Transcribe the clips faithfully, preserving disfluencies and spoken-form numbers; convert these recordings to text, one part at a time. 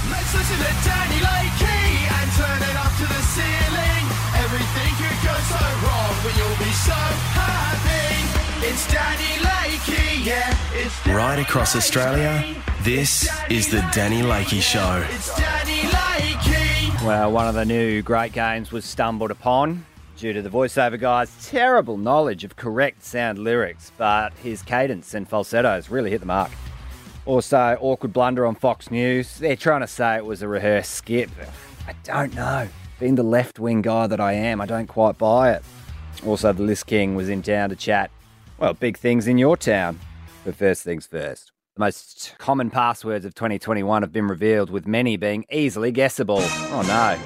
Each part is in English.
Let's listen to Danny Lakey and turn it up to the ceiling. Everything could go so wrong, but you'll be so happy. It's Danny Lakey, yeah. It's Danny Right across Lakey. Australia, this is the Danny Lakey Show. It's Danny Lakey. Well, one of the new great games was stumbled upon due to the voiceover guy's terrible knowledge of correct sound lyrics, but his cadence and falsettos really hit the mark. Also, awkward blunder on Fox News. They're trying to say it was a rehearsed skip. I don't know. Being the left-wing guy that I am, I don't quite buy it. Also, the List King was in town to chat, well, big things in your town. But first things first. The most common passwords of twenty twenty-one have been revealed, with many being easily guessable. Oh no.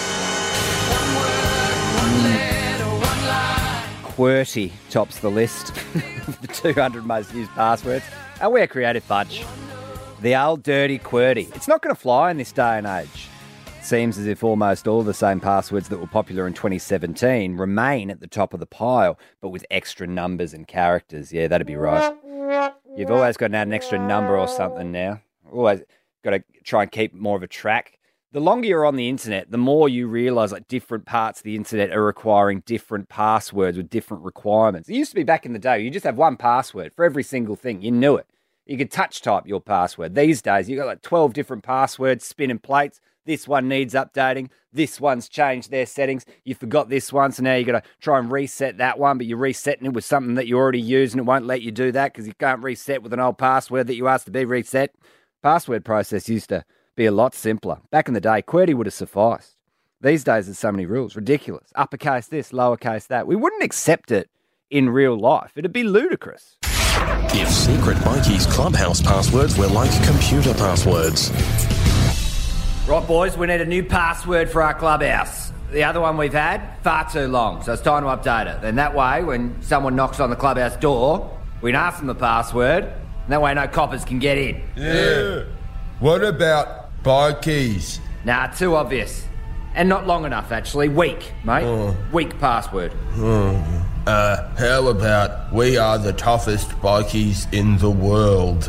QWERTY tops the list of the two hundred most used passwords. And we're a creative bunch. The old dirty QWERTY. It's not going to fly in this day and age. It seems as if almost all the same passwords that were popular in twenty seventeen remain at the top of the pile, but with extra numbers and characters. Yeah, that'd be right. You've always got to add an extra number or something now. Always got to try and keep more of a track. The longer you're on the internet, the more you realise like different parts of the internet are requiring different passwords with different requirements. It used to be back in the day, you just have one password for every single thing. You knew it. You could touch type your password. These days, you've got like twelve different passwords, spinning plates. This one needs updating. This one's changed their settings. You forgot this one, so now you've got to try and reset that one, but you're resetting it with something that you already use, and it won't let you do that because you can't reset with an old password that you asked to be reset. Password process used to be a lot simpler. Back in the day, QWERTY would have sufficed. These days, there's so many rules. Ridiculous. Uppercase this, lowercase that. We wouldn't accept it in real life. It'd be ludicrous. If secret Mikey's clubhouse passwords were like computer passwords. Right, boys, we need a new password for our clubhouse. The other one we've had, far too long, so it's time to update it. Then that way, when someone knocks on the clubhouse door, we can ask them the password, and that way no coppers can get in. Yeah. What about bikies? Nah, too obvious. And not long enough, actually. Weak, mate. Oh. Weak password. Oh. Uh, how about we are the toughest bikies in the world?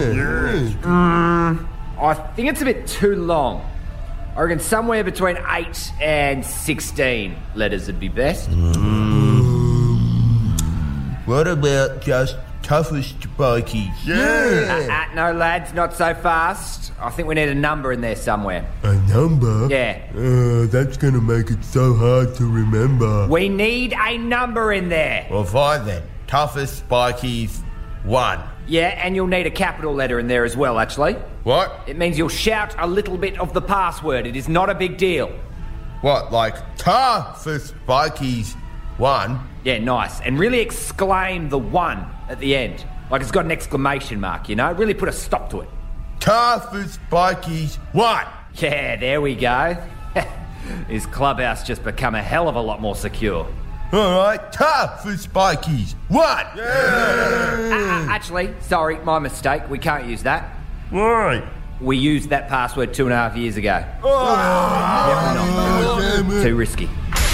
Mm, I think it's a bit too long. I reckon somewhere between eight and sixteen letters would be best. Mm. What about just toughest bikies? Uh, uh, no, lads, not so fast. I think we need a number in there somewhere. A number? Yeah. Uh, that's going to make it so hard to remember. We need a number in there. Well, fine then. Toughest bikies, one. Yeah, and you'll need a capital letter in there as well, actually. What? It means you'll shout a little bit of the password. It is not a big deal. What, like toughest bikies, one? Yeah, nice. And really exclaim the one at the end. Like it's got an exclamation mark, you know? Really put a stop to it. Toughest bikies, one. Yeah, there we go. His clubhouse just become a hell of a lot more secure. All right, toughest bikies, one. Uh, uh, actually, sorry, my mistake. We can't use that. Why? We used that password two and a half years ago. Oh, Definitely not. Too risky.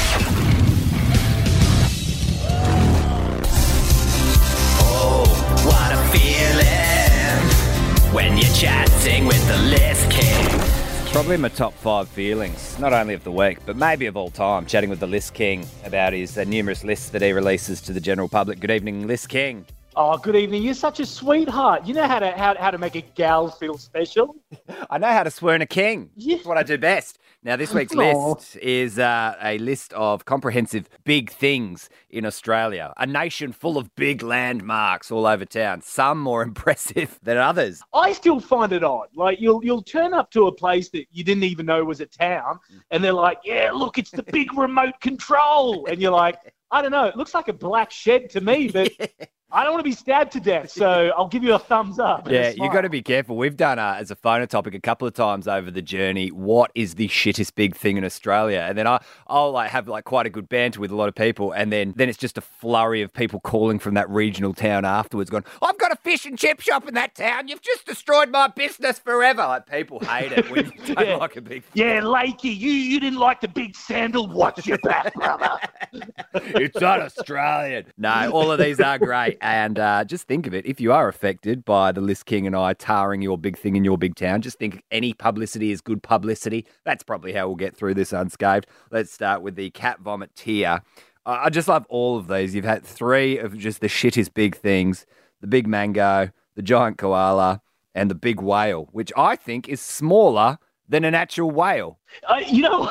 What a feeling when you're chatting with the List King. Probably my top five feelings, not only of the week, but maybe of all time, chatting with the List King about his uh, numerous lists that he releases to the general public. Good evening, List King. Oh, good evening. You're such a sweetheart. You know how to how, how to make a gal feel special. I know how to swear in a king. Yeah. That's what I do best. Now, this week's Aw. list is uh, a list of comprehensive big things in Australia. A nation full of big landmarks all over town. Some more impressive than others. I still find it odd. Like you'll you'll turn up to a place that you didn't even know was a town, and they're like, "Yeah, look, it's the big remote control," and you're like, "I don't know. It looks like a black shed to me, but." I don't want to be stabbed to death, so I'll give you a thumbs up. and a Yeah, you've smile. got to be careful. We've done uh, as a phonotopic a couple of times over the journey, what is the shittest big thing in Australia? And then I, I'll like have like quite a good banter with a lot of people, and then, then it's just a flurry of people calling from that regional town afterwards going, I've got got a fish and chip shop in that town. You've just destroyed my business forever. Like, people hate it when you don't Yeah. like a big Yeah, Lakey, you, you didn't like the big sandal. Watch your back, brother. It's not Australian. No, all of these are great. And uh, just think of it. If you are affected by the List King and I tarring your big thing in your big town, just think any publicity is good publicity. That's probably how we'll get through this unscathed. Let's start with the cat vomit tier. I I just love all of these. You've had three of just the shittest big things. The big mango, the giant koala, and the big whale, which I think is smaller than an actual whale. Uh, you know,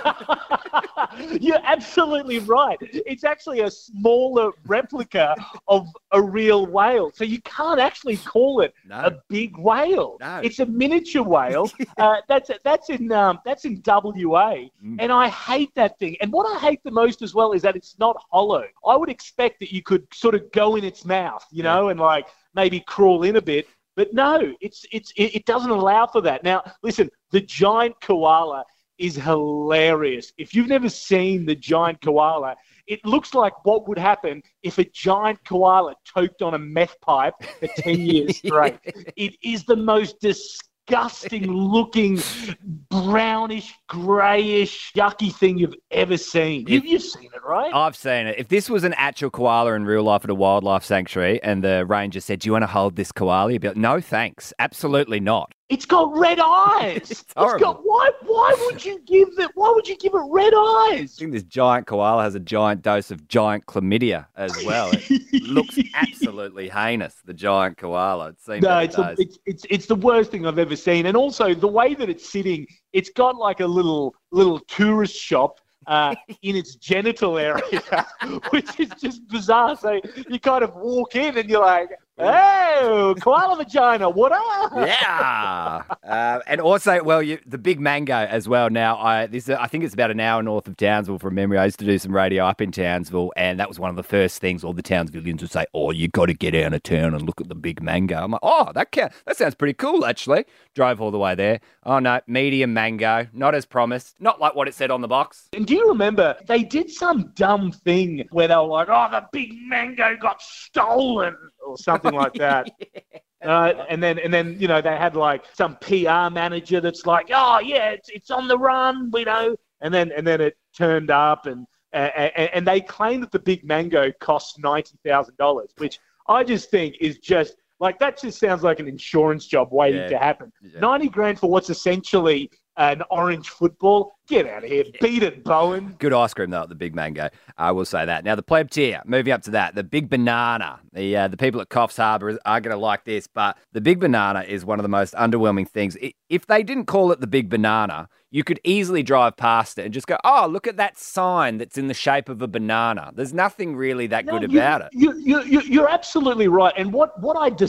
you're absolutely right. It's actually a smaller replica of a real whale. So you can't actually call it No. a big whale. No. It's a miniature whale. uh, that's that's in um, that's in W A, Mm. and I hate that thing. And what I hate the most as well is that it's not hollow. I would expect that you could sort of go in its mouth, you know, and like maybe crawl in a bit. But no, it's it's it, it doesn't allow for that. Now, listen, the giant koala is hilarious. If you've never seen the giant koala, it looks like what would happen if a giant koala choked on a meth pipe for ten years straight. It is the most disgusting looking brownish, greyish, yucky thing you've ever seen. You, you've seen it, right? I've seen it. If this was an actual koala in real life at a wildlife sanctuary and the ranger said, do you want to hold this koala? You'd be like, no, thanks. Absolutely not. It's got red eyes. It's It's horrible. got why? Why would you give it? Why would you give it red eyes? I think this giant koala has a giant dose of giant chlamydia as well. It looks absolutely heinous, the giant koala. It's seen No, better it's, a, days. it's it's it's the worst thing I've ever seen. And also the way that it's sitting, it's got like a little little tourist shop uh, in its genital area, which is just bizarre. So you kind of walk in and you're like, oh, koala vagina, what up? Yeah, uh, and also, well, you, the big mango as well. Now, I this I think it's about an hour north of Townsville from memory. I used to do some radio up in Townsville, and that was one of the first things all the Townsvillians would say. Oh, you got to get out of town and look at the big mango. I'm like, oh, that can, that sounds pretty cool, actually. Drove all the way there. Oh no, medium mango, not as promised, not like what it said on the box. And do you remember they did some dumb thing where they were like, oh, the big mango got stolen or something like that. Uh, and then, and then, you know, they had like some P R manager that's like, oh yeah, it's it's on the run, you know. And then, and then it turned up, and and, and they claimed that the big mango cost ninety thousand dollars, which I just think is just like that. Just sounds like an insurance job waiting Yeah. to happen. Yeah. Ninety grand for what's essentially an orange football. Get out of here, beat it, Bowen. Good ice cream, though, at the Big Mango. I will say that. Now, the pleb tier, moving up to that, the Big Banana. The uh, the people at Coffs Harbour are going to like this, but the Big Banana is one of the most underwhelming things. I- If they didn't call it the Big Banana, you could easily drive past it and just go, oh, look at that sign that's in the shape of a banana. There's nothing really that No, good you- about it. You, you, you, you're absolutely right. And what, what I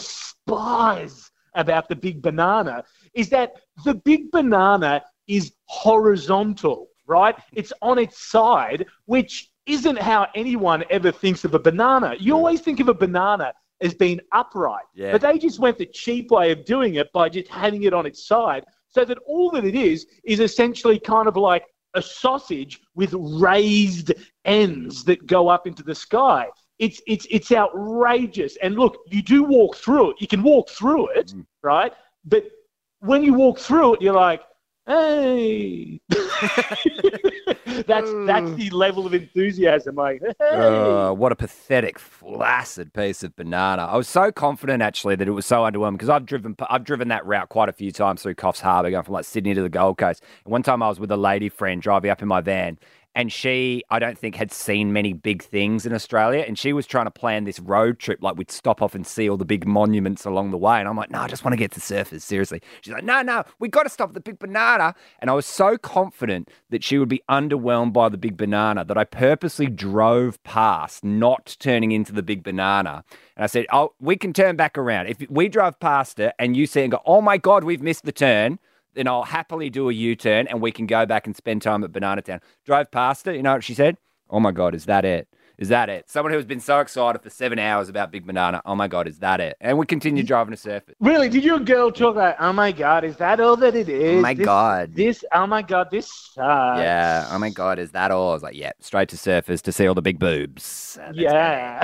despise about the big banana is that the big banana is horizontal, right? It's on its side, which isn't how anyone ever thinks of a banana. You always think of a banana as being upright, Yeah. but they just went the cheap way of doing it by just having it on its side, so that all that it is is essentially kind of like a sausage with raised ends that go up into the sky. It's it's it's outrageous. And look, you do walk through it. You can walk through it, Mm. right? But when you walk through it, you're like, hey. that's that's the level of enthusiasm. Like, hey. Oh, what a pathetic, flaccid piece of banana. I was so confident, actually, that it was so underwhelming because I've driven I've driven that route quite a few times through Coffs Harbour, going from like Sydney to the Gold Coast. And one time I was with a lady friend driving up in my van, and she, I don't think, had seen many big things in Australia. And she was trying to plan this road trip, like we'd stop off and see all the big monuments along the way. And I'm like, no, I just want to get to Surfers, seriously. She's like, no, no, we got to stop at the Big Banana. And I was so confident that she would be underwhelmed by the Big Banana that I purposely drove past, not turning into the Big Banana. And I said, oh, we can turn back around. If we drove past it and you see it and go, oh my God, we've missed the turn, then I'll happily do a U-turn and we can go back and spend time at Banana Town. Drove past it, you know what she said? Oh my God, is that it? Is that it? Someone who's been so excited for seven hours about Big Banana. Oh my God, is that it? And we continue driving to surf it. Really? Did your girl talk like, oh my God, is that all that it is? Oh my This- God. This, oh my God, this sucks. Yeah. Oh my God, is that all? I was like, yeah, straight to surfers to see all the big boobs. Uh, that's Yeah.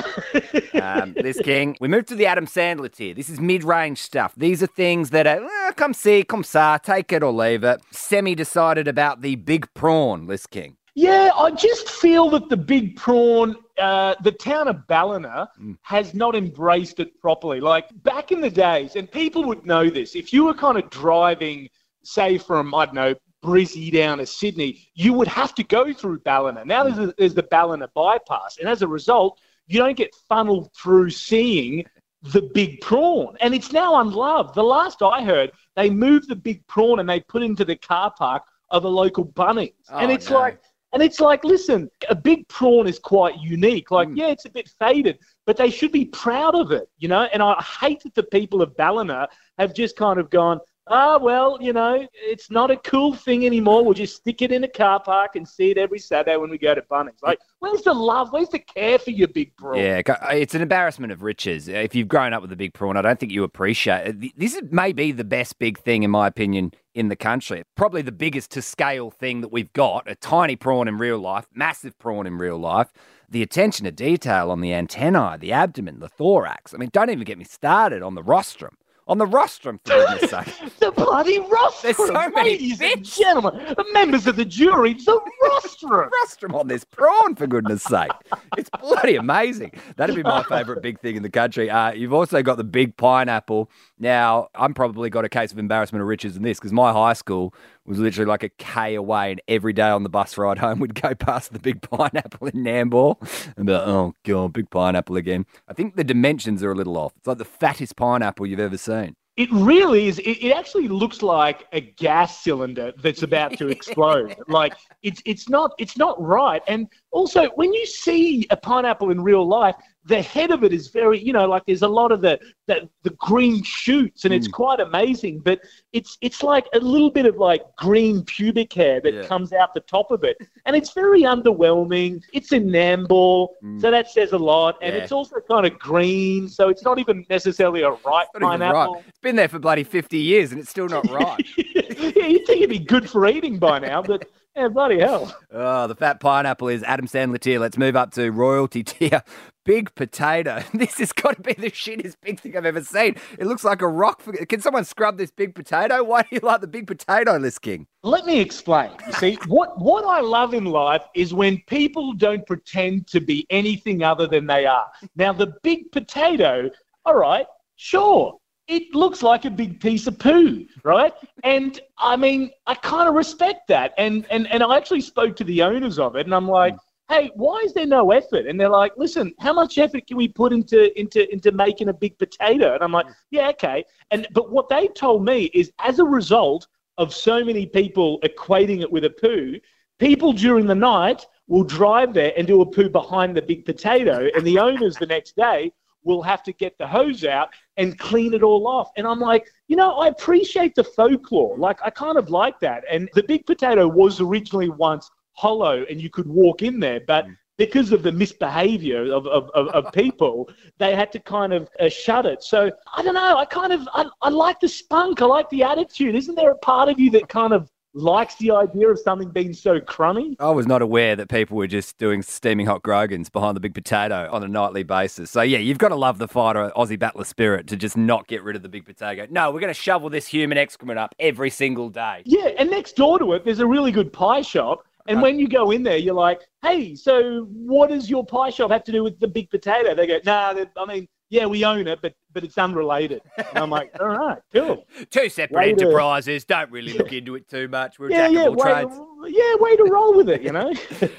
Um, this king. We move to the Adam Sandler tier. This is mid-range stuff. These are things that are, eh, come see, come sa, take it or leave it. Semi-decided about the big prawn, List King. Yeah, I just feel that the big prawn, uh, the town of Ballina, Mm. has not embraced it properly. Like back in the days, and people would know this, if you were kind of driving, say from, I don't know, Brizzy down to Sydney, you would have to go through Ballina. Now there's, a, there's the Ballina bypass, and as a result, you don't get funneled through seeing the big prawn. And it's now unloved. The last I heard, they moved the big prawn and they put it into the car park of a local Bunnings. Oh, and it's no. like, and it's like, listen, a big prawn is quite unique. Like, Mm. yeah, it's a bit faded, but they should be proud of it, you know? And I hate that the people of Ballina have just kind of gone, ah, well, you know, it's not a cool thing anymore. We'll just stick it in a car park and see it every Saturday when we go to Bunnings. Like, where's the love? Where's the care for your big prawn? Yeah, co- it's an embarrassment of riches. If you've grown up with a big prawn, I don't think you appreciate it. This is maybe the best big thing, in my opinion, in the country. Probably the biggest to scale thing that we've got, a tiny prawn in real life, massive prawn in real life. The attention to detail on the antennae, the abdomen, the thorax. I mean, don't even get me started on the rostrum. On the rostrum, for goodness sake. The bloody rostrum. There's so many Ladies and bits. gentlemen, the members of the jury, the rostrum. Rostrum on this prawn, for goodness sake. It's bloody amazing. That'd be my favourite big thing in the country. Uh, you've also got the big pineapple. Now, I'm probably got a case of embarrassment of riches in this because my high school was literally like a K away, and every day on the bus ride home, we'd go past the big pineapple in Nambour and be like, oh, God, big pineapple again. I think the dimensions are a little off. It's like the fattest pineapple you've ever seen. It really is. It, it actually looks like a gas cylinder that's about to explode. Like it's it's not it's not right. And also, when you see a pineapple in real life, the head of it is very, you know, like there's a lot of the the, the green shoots, and it's quite amazing. But it's it's like a little bit of like green pubic hair that Yeah. comes out the top of it, and it's very underwhelming. It's in Nambour, so that says a lot. And Yeah. it's also kind of green, so it's not even necessarily a ripe Not even pineapple. right. It's been there for bloody fifty years and it's still not right. Yeah, you'd think it'd be good for eating by now, but yeah, bloody hell. Oh, the fat pineapple is Adam Sandler tier. Let's move up to royalty tier. Big potato. This has got to be the shittest big thing I've ever seen. It looks like a rock. For... Can someone scrub this big potato? Why do you like the big potato, List King? Let me explain. You see, what, what I love in life is when people don't pretend to be anything other than they are. Now, the big potato, all right, sure. It looks like a big piece of poo, right? And I mean, I kind of respect that. And, and and I actually spoke to the owners of it, and I'm like, hey, why is there no effort? And they're like, listen, how much effort can we put into into into making a big potato? And I'm like, yeah, okay. And but what they told me is, as a result of so many people equating it with a poo, people during the night will drive there and do a poo behind the big potato, and the owners the next day will have to get the hose out and clean it all off. And I'm like, you know, I appreciate the folklore. Like, I kind of like that. And the big potato was originally once hollow and you could walk in there, but because of the misbehavior of, of, of, of people, they had to kind of uh, shut it. So I don't know. I kind of, I, I like the spunk. I like the attitude. Isn't there a part of you that kind of likes the idea of something being so crummy? I was not aware that people were just doing steaming hot Grogans behind the big potato on a nightly basis. So, yeah, you've got to love the fighter Aussie battler spirit to just not get rid of the big potato. No, we're going to shovel this human excrement up every single day. Yeah, and next door to it, there's a really good pie shop. And when you go in there, you're like, hey, so what does your pie shop have to do with the big potato? They go, nah, I mean, yeah, we own it, but but it's unrelated. And I'm like, all right, cool. Two separate Way to- enterprises. Don't really look into it too much. We're a Yeah, jack yeah, of all way, trades. yeah, way to roll with it, you know?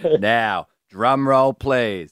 Now, drum roll, please.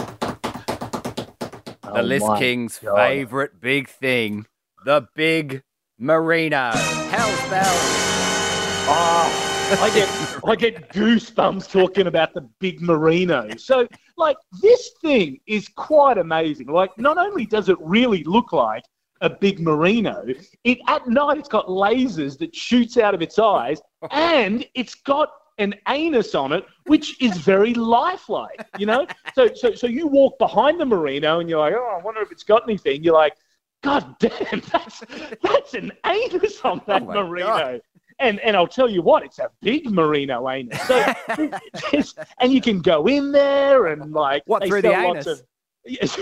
The List Oh my King's God. favourite big thing, the big merino. Hell's bells. Oh, I get I get goosebumps talking about the big merino. So, like, this thing is quite amazing. Like, not only does it really look like a big merino, it at night it's got lasers that shoots out of its eyes, and it's got an anus on it, which is very lifelike, you know? So, so, so you walk behind the merino and you're like, oh, I wonder if it's got anything. You're like, God damn, that's, that's an anus on that Oh my merino. God. And and I'll tell you what, it's a big merino anus. So, it's, and you can go in there and like What, they through the sell lots anus? of- Yes.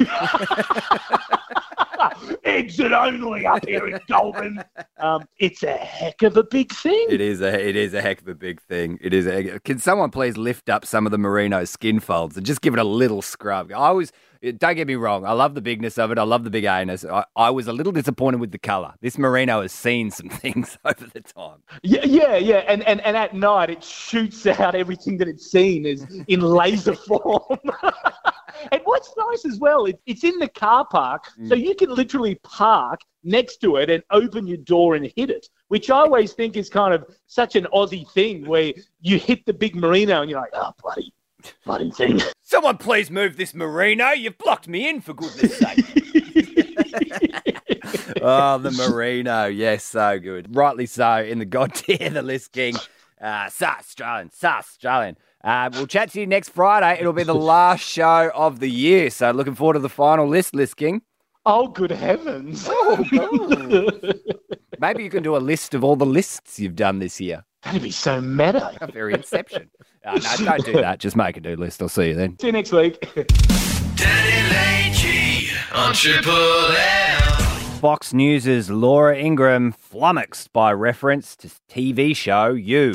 Exit only up here in Goulburn. Um, it's a heck of a big thing. It is a it is a heck of a big thing. It is. A, can someone please lift up some of the merino skin folds and just give it a little scrub? I was. Don't get me wrong. I love the bigness of it. I love the big anus. I, I was a little disappointed with the colour. This merino has seen some things over the time. Yeah, yeah, yeah. And, and and at night it shoots out everything that it's seen is in laser form. And what's nice as well, it, it's in the car park, mm. so you can literally park next to it and open your door and hit it, which I always think is kind of such an Aussie thing where you hit the big merino and you're like, oh, bloody, bloody thing. Someone please move this merino. You've blocked me in, for goodness sake. Oh, the merino. Yes, so good. Rightly so in the God tier, the List King. Uh, South Australian, South Australian. Uh, we'll chat to you next Friday. It'll be the last show of the year. So looking forward to the final list, List King. Oh, good heavens. Oh, maybe you can do a list of all the lists you've done this year. That'd be so meta. Very Inception. Uh, no, don't do that. Just make a new list. I'll see you then. See you next week. Danny Lakey on Triple M. Fox News' Laura Ingraham flummoxed by reference to T V show You.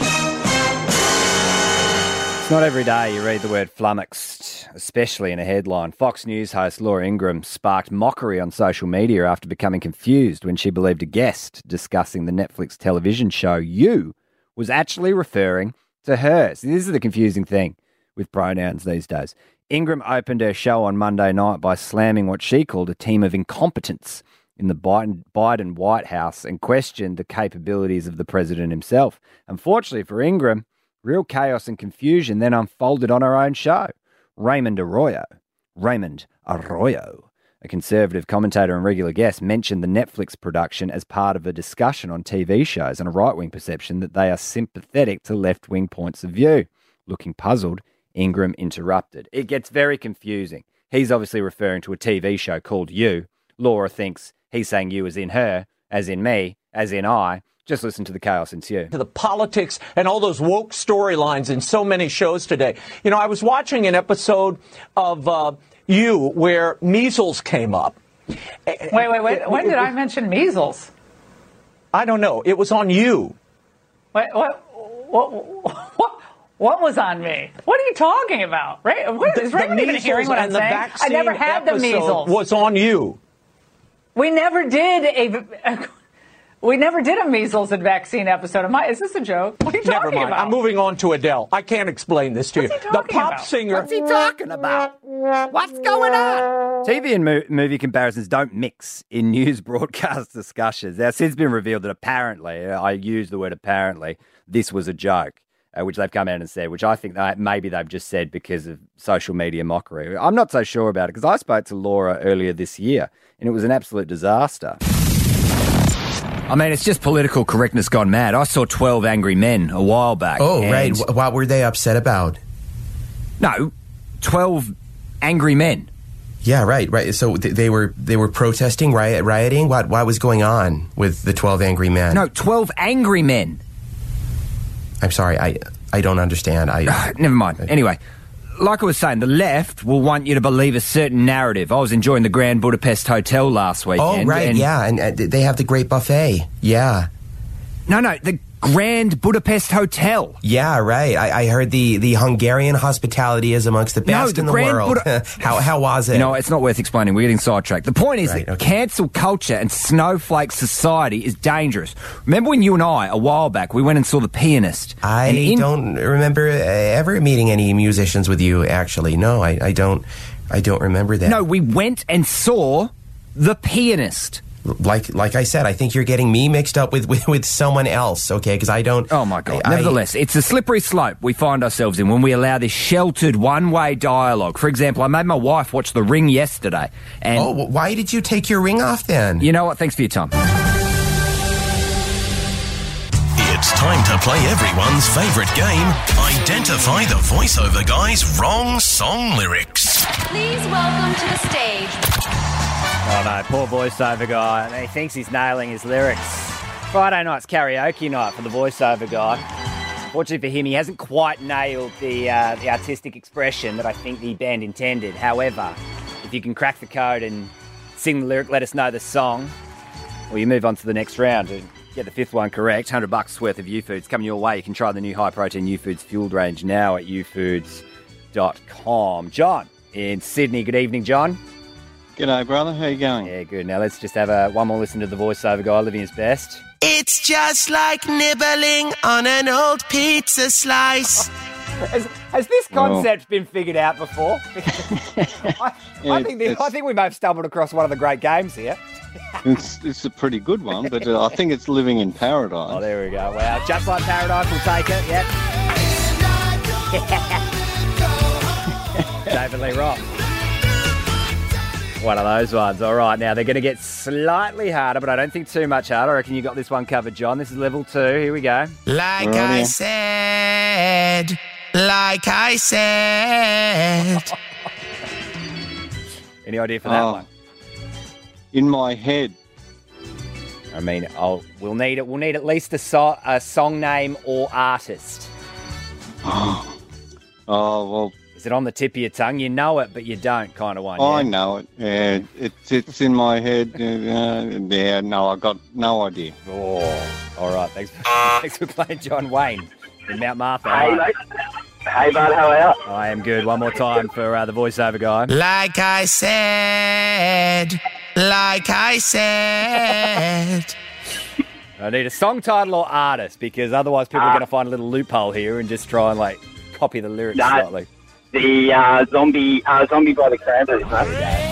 It's not every day you read the word flummoxed, especially in a headline. Fox News host Laura Ingraham sparked mockery on social media after becoming confused when she believed a guest discussing the Netflix television show You was actually referring to her. See, this is the confusing thing with pronouns these days. Ingraham opened her show on Monday night by slamming what she called a team of incompetents in the Biden, Biden White House and questioned the capabilities of the president himself. Unfortunately for Ingraham, real chaos and confusion then unfolded on her own show. Raymond Arroyo, Raymond Arroyo, a conservative commentator and regular guest, mentioned the Netflix production as part of a discussion on T V shows and a right-wing perception that they are sympathetic to left-wing points of view. Looking puzzled, Ingraham interrupted. It gets very confusing. He's obviously referring to a T V show called You. Laura thinks he's saying you as in her, as in me, as in I. Just listen to the chaos ensue. To the politics and all those woke storylines in so many shows today. You know, I was watching an episode of uh, You where measles came up. Wait, wait, wait. When did I mention measles? I don't know. It was on You. Wait, what? What? What? What was on me? What are you talking about? Right? What, is Raymond even hearing what I'm saying? I never had the measles. Was on You. We never did a. We never did a measles and vaccine episode. Am I, is this a joke? What are you talking Never mind. about? I'm moving on to Adele. I can't explain this to What's you. he talking The pop about? singer. What's he talking about? What's going on? T V and mo- movie comparisons don't mix in news broadcast discussions. Now, since been revealed that apparently, I use the word apparently, this was a joke, uh, which they've come out and said, which I think that maybe they've just said because of social media mockery. I'm not so sure about it because I spoke to Laura earlier this year and it was an absolute disaster. I mean, it's just political correctness gone mad. I saw twelve Angry Men a while back. Oh, and- right. Wh- What were they upset about? No, twelve Angry Men. Yeah, right, right. So th- they were they were protesting, riot, rioting. What what was going on with the twelve angry men? No, twelve Angry Men. I'm sorry, I I don't understand. I Never mind. Anyway, like I was saying, the left will want you to believe a certain narrative. I was enjoying the Grand Budapest Hotel last weekend. oh, right, and- yeah, and uh, they have the great buffet. Yeah, No, no, the Grand Budapest Hotel. yeah, right. I, I heard the, the Hungarian hospitality is amongst the No, best the in the Grand world. Buda- how how was it? You know, it's not worth explaining. We're getting sidetracked. The point is Right, that okay. cancel culture and snowflake society is dangerous. Remember when you and I, a while back, we went and saw The Pianist? I And in- don't remember uh, ever meeting any musicians with you. Actually, no, I, I don't. I don't remember that. No, we went and saw The Pianist. like like I said, I think you're getting me mixed up with with, with someone else. Okay, because I don't. Oh, my God. I- Nevertheless, it's a slippery slope we find ourselves in when we allow this sheltered one-way dialogue. For example, I made my wife watch The Ring yesterday. And Oh, well, why did you take your ring off then? you know what? Thanks for your time. It's time to play everyone's favourite game, Identify the Voiceover Guy's Wrong Song Lyrics. Please welcome to the stage. Oh no, poor voiceover guy. He thinks he's nailing his lyrics. Friday night's karaoke night for the voiceover guy. Fortunately for him, he hasn't quite nailed the uh, the artistic expression that I think the band intended. However, if you can crack the code and sing the lyric, let us know the song, well, you move on to the next round and get the fifth one correct. one hundred bucks worth of U-Foods coming your way. You can try the new high-protein U-Foods fueled range now at u foods dot com. John in Sydney. Good evening, John. G'day, brother. How you going? Yeah, good. Now let's just have a, one more listen to the voiceover guy living his best. It's just like nibbling on an old pizza slice. Has, has this concept oh. been figured out before? I, yeah, I, think the, I think we may have stumbled across one of the great games here. It's, it's a pretty good one, but uh, I think it's living in paradise. Oh, there we go. Wow, just like paradise, we'll take it. Yep. David Lee Roth. One of those ones. All right, now they're going to get slightly harder, but I don't think too much harder. I reckon you got this one covered, John. This is level two. Here we go. Like right, I yeah. said, like I said. Any idea for that oh, one? In my head. I mean, I'll, we'll need it. We'll need at least a, so, a song name or artist. Oh, oh well. Is it on the tip of your tongue? You know it, but you don't, kind of one. I yeah? know it. Yeah, it's it's in my head. Uh, yeah, no, I got no idea. Oh, all right. Thanks for, thanks for playing, John Wayne in Mount Martha. Hey, right. mate. Hey, bud, how are you? I am good. One more time for uh, the voiceover guy. Like I said, like I said. I need a song title or artist because otherwise people uh, are going to find a little loophole here and just try and like copy the lyrics no, slightly. The uh, zombie, uh, zombie by the Cranberries, mate.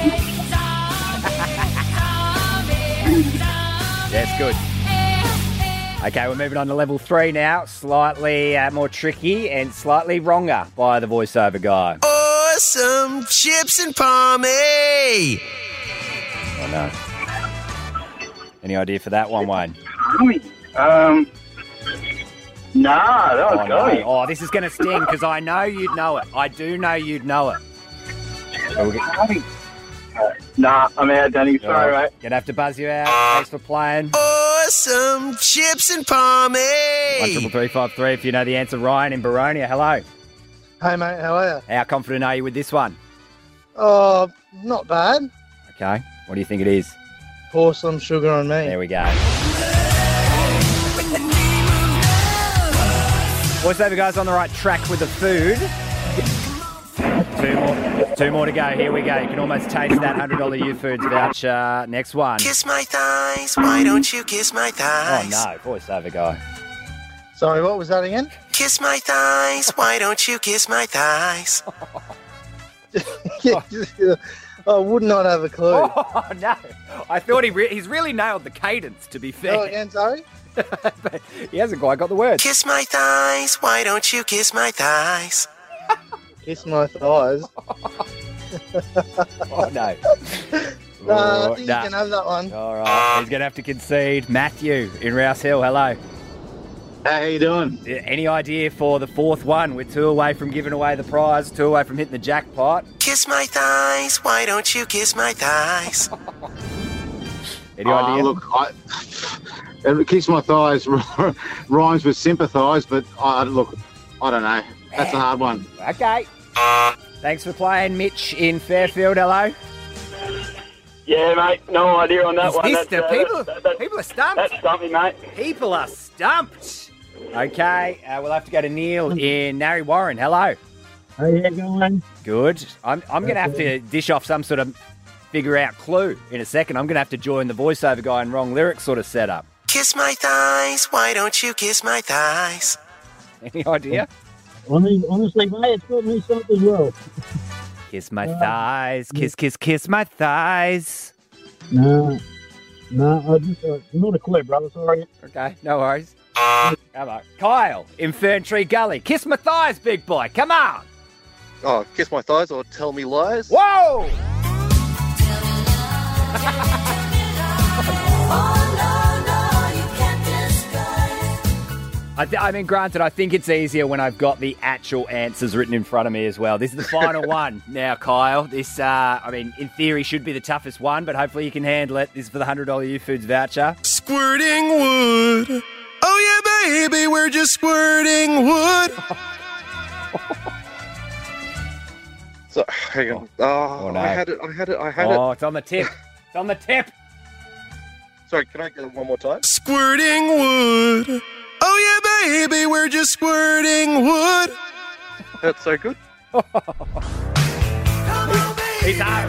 Yes, good. Okay, we're moving on to level three now. Slightly uh, more tricky and slightly wronger by the voiceover guy. Awesome chips and palmy. Oh, no. Any idea for that one, Wayne? Um, no, that was oh, good. No. Oh, this is going to sting because I know you'd know it. I do know you'd know it. So get... Nah, I'm out, Danny. Sorry, right. mate. Gonna have to buzz you out. Thanks for playing. Awesome chips and palmy. One triple three five three. If you know the answer, Ryan in Baronia. Hello. Hey, mate. How are you? How confident are you with this one? Oh, not bad. Okay. What do you think it is? Pour some sugar on me. There we go. Voiceover guys on the right track with the food. Two more, two more to go. Here we go. You can almost taste that one hundred dollars U-Foods voucher. Next one. Kiss my thighs. Why don't you kiss my thighs? Oh, no. Voiceover guy. Sorry, what was that again? Kiss my thighs. Why don't you kiss my thighs? I would not have a clue. Oh, no. I thought he re- he's really nailed the cadence, to be fair. Oh, again, sorry? But he hasn't quite got the words. Kiss my thighs. Why don't you kiss my thighs? Kiss my thighs. Oh, no. Nah, I think nah. you can have that one. All right. He's going to have to concede. Matthew in Rouse Hill, hello. How you doing? Any idea for the fourth one? We're two away from giving away the prize, two away from hitting the jackpot. Kiss my thighs. Why don't you kiss my thighs? Any uh, idea? Look, I, kiss my thighs rhymes with sympathise, but I, look, I don't know. That's a hard one. Okay. Thanks for playing, Mitch in Fairfield. Hello. Yeah, mate. No idea on that Is one. This that's, the uh, people, that, that, people are stumped. That's stumpy, mate. People are stumped. Okay, uh, we'll have to go to Neil in Narry Warren. Hello. How you going? Good. I'm I'm going to have to dish off some sort of figure out clue in a second. I'm going to have to join the voiceover guy in wrong lyrics sort of setup. Kiss my thighs. Why don't you kiss my thighs? Any idea? I mean, honestly, mate, it's got me something as well. Kiss my uh, thighs. Kiss, kiss, kiss my thighs. No. No, I just, uh, not a clue, brother. Sorry. Okay, no worries. Come on. Kyle in Ferntree Gully. Kiss my thighs, big boy. Come on. Oh, kiss my thighs or tell me lies? Whoa! I, th- I mean, granted, I think it's easier when I've got the actual answers written in front of me as well. This is the final one now, Kyle. This, uh, I mean, in theory, should be the toughest one, but hopefully you can handle it. This is for the one hundred dollars U-Foods voucher. Squirting wood. Oh, yeah, baby, we're just squirting wood. So, hang on. Oh, Oh, no. I had it. I had it. I had Oh, it. it's on the tip. It's on the tip. Sorry, can I get it one more time? Squirting wood. Oh, yeah, baby, we're just squirting wood. That's so good. He's out.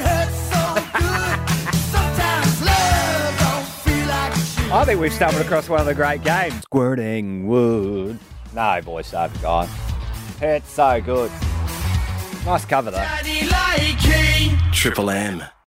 I think we've stumbled across one of the great games. Squirting wood. No, voiceover guy. It's so good. Nice cover, though. Triple M.